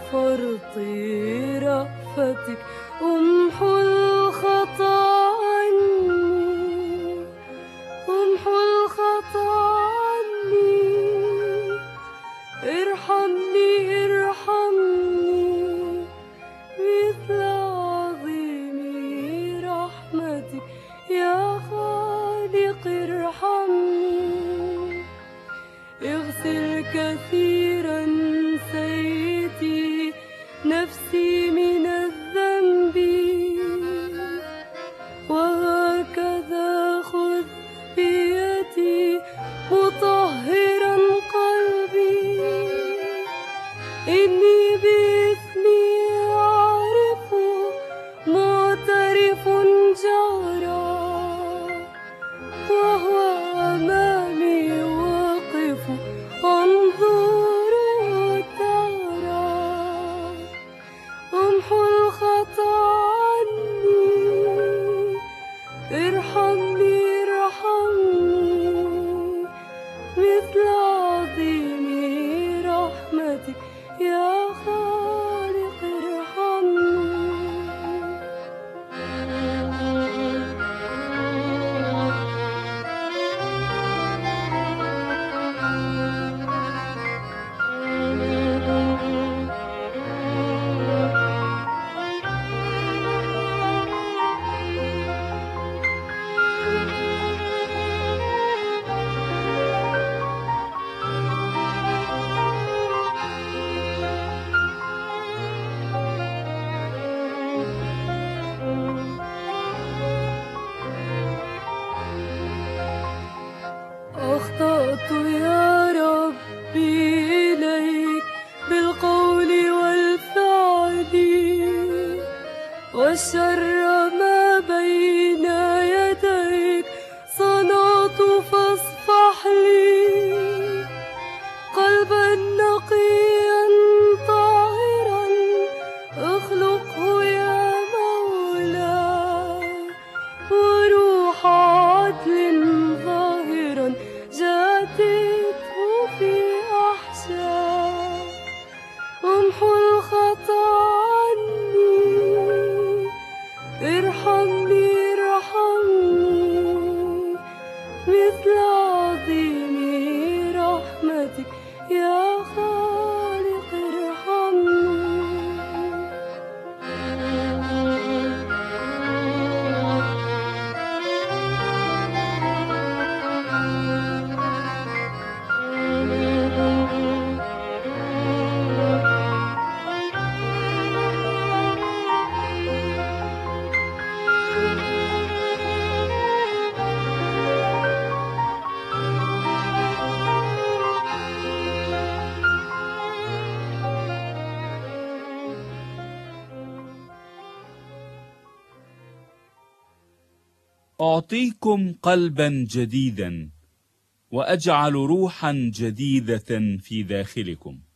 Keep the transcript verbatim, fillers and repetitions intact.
فرط رأفتك أمحو الخطا عني، أمحو الخطا عني. ارحمني ارحمني مثل عظيم رحمتك يا خالق ارحمني. اغسل كثيرا سيدي نفسي من الذنب، وهكذا خذ بيدي مطهرا قلبي. إني بإثمي أعرف معترف جهرا، وهو أمامي واقف أنظر الدهرا. أمحو الخطا عني، ارحمني ارحمني مثل عظيم رحمتك يا خالق ارحمني. أخطأت يا ربي إليك بالقول والفعل، والشر ما بين يديك صنعت فاصفح لي. قلبا نقيا طاهرا اخلقه يا مولاي، وروح عدل ظاهرا جدده في أحشاء. أمحو الخطا عني، ارحمني ارحمني مثل عظيم رحمتك يا خالق ارحمني. أعطيكم قلبا جديدا وأجعل روحا جديدة في داخلكم.